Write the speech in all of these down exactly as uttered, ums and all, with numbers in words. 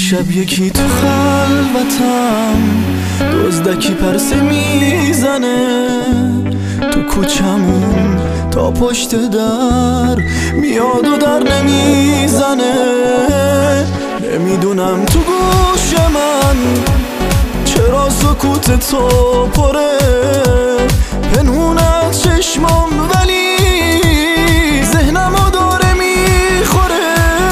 شب یکی تو خلوتم دزدکی پرسه میزنه تو کوچمون تا پشت در میاد و در نمیزنه. نمیدونم تو گوش من چرا سکوت تو پره، پنهون از چشمام ولی ذهنمو داره میخوره.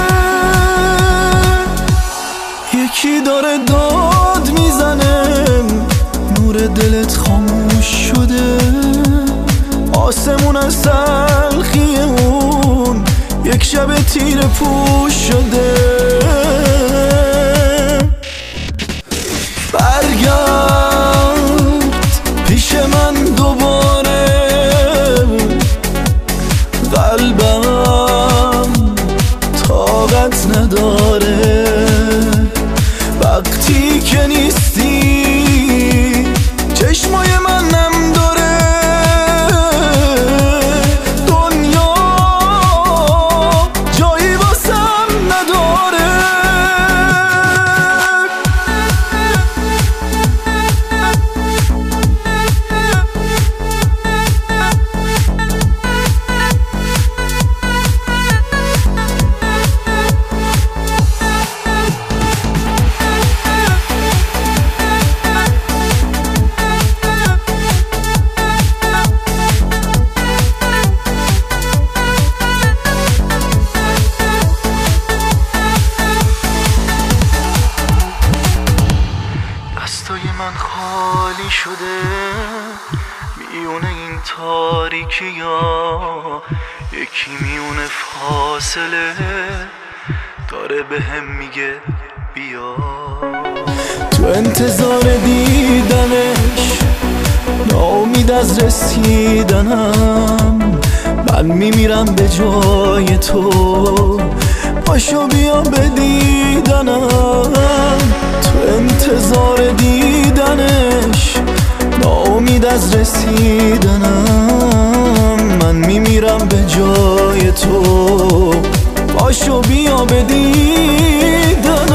یکی داره داد میزنه، نور دلت خاموش شده، آسمون از تلخی اون یک شب تیر پوش شده. برگرد پیش من دوباره، قلبم طاقت نداره وقتی که نیستی، چشمای من نم داره، دنیا جایی واسم نداره. دستای من خالی شده میونه این تاریکی ها، یکی میونه فاصله داره به هم میگه بیا. تو انتظار دیدنش ناامید از رسیدنم، من میمیرم به جای تو، پاشو بیا به دیدنم. تو انتظار دیدنش ناامید از رسیدنم، من میمیرم به جای تو، پاشو بیا به دیدنم.